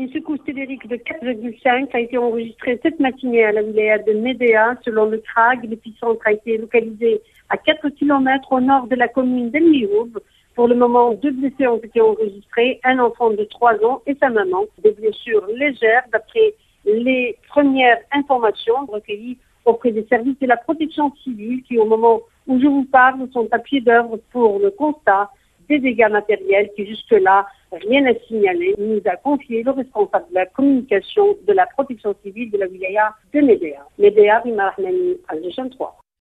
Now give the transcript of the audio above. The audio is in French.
Une secousse tellurique de 4,5 a été enregistrée cette matinée à la wilaya de Médéa. Selon le CRAG, l'épicentre a été localisé à 4 km au nord de la commune d'El Miroub. Pour le moment, 2 blessés ont été enregistrés, un enfant de 3 ans et sa maman. Des blessures légères d'après les premières informations recueillies auprès des services de la protection civile qui, au moment où je vous parle, sont à pied d'œuvre pour le constat des dégâts matériels qui jusque-là, rien à signaler, nous a confié le responsable de la communication de la protection civile de la wilaya de Médéa. Médéa, Bima Rahmani, Al-Jishan 3.